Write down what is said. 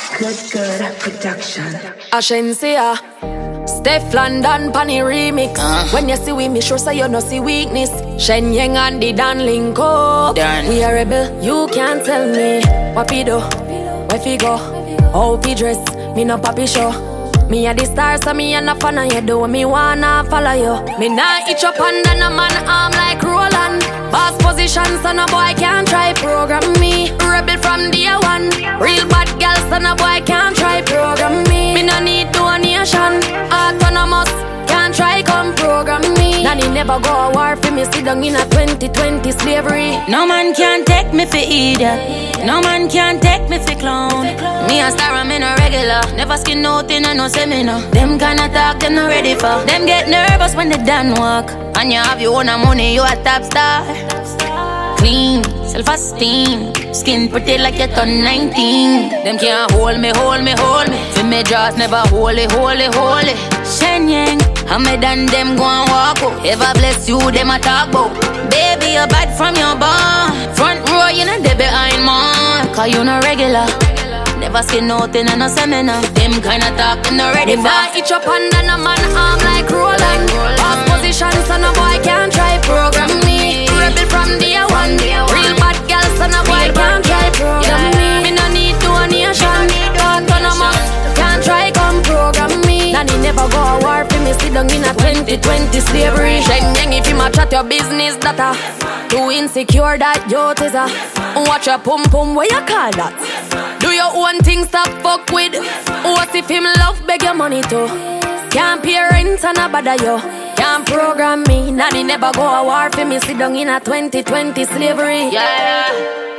Good production. Ashensia, Steph London Panny remix. When you see we, me sure say you no see weakness. Shen Yang and the Dan Linko. We are rebel, you can't tell me what we do, where we go, how we dress. Me no papi show. Me a the star, so me a no fan of you. Do me wanna follow you. Me nah itch up under no man arm like Roland. Boss position, so no boy can't try program me. Rebel from day one. Real bad girl, so no boy can't try program me. Me no need donation. Autonomous, can't try come program me. Nanny never go a war for me. Sit down in a 2020 slavery. No man can take me for idiot. No man can take me for clown. Me a star, I'm in a regular. Never skin out in a no seminar. Them kinda talk, them not ready for. Them get nervous when they done walk. And you have your own money, you a top star. Clean, self-esteem. Skin pretty like you turn 19. Them can't hold me, hold me, hold me. Feel me jaws never holy, holy, holy. Shen Yang, I made and them go and walk out. Ever bless you, them a talk about. Baby, you're bad from your barn. Front row, you know they behind man. Cause you no regular. Never skin nothing in a seminar. Them kinda talk, them not ready for. If I itch up under no man arm like Roland. Boss position, so no boy can't try program me. Rebel from day one. Real bad girl, so no boy can't try program me. Me no need donation. Autonomous, can't try come program me. Nanny never go a war for me. Sit down in a 2020 slavery. Shen Yang, if you match at your business data. Too insecure that you is a. Watch your pum pum, where you call that? Do your own thing, stop fuck with. What if him love beg your money too? Can't pay rent and a bother you. Can't program me. Nanny never go a war for me. Sit down in a 2020 slavery. Yeah.